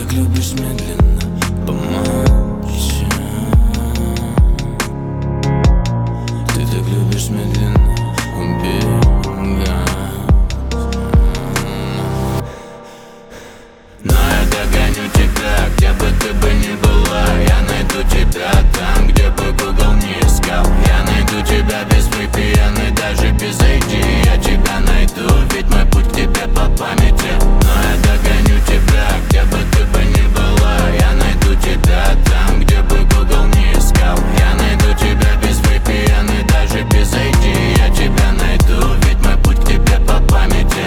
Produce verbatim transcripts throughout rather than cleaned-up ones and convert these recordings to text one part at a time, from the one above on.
так любишь медленно помолчать. Ты так любишь медленно убегать. Но я догоню тебя, где бы ты бы ни была. Я найду тебя там, где бы Google не искал. Я найду тебя без ви пи эн и даже без эй ди. Я тебя найду, ведь мой путь к тебе по памяти. Но я догоню тебя, где бы ты бы ни была. Я найду тебя там, где бы Google не искал. Я найду тебя без ви пи эн и даже без эй ди. Я тебя найду, ведь мой путь к тебе по памяти.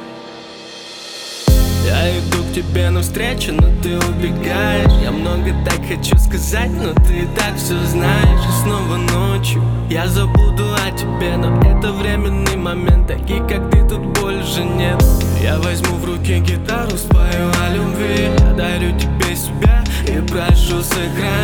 Я иду к тебе навстречу, но ты убегаешь. Я много так хочу сказать, но ты и так все знаешь. И снова ночью я забуду о тебе, но это временный момент. Таких как ты тут больше нет. Я возьму в руки гитару, спою о любви. Я дарю тебе себя и прошу, сыграй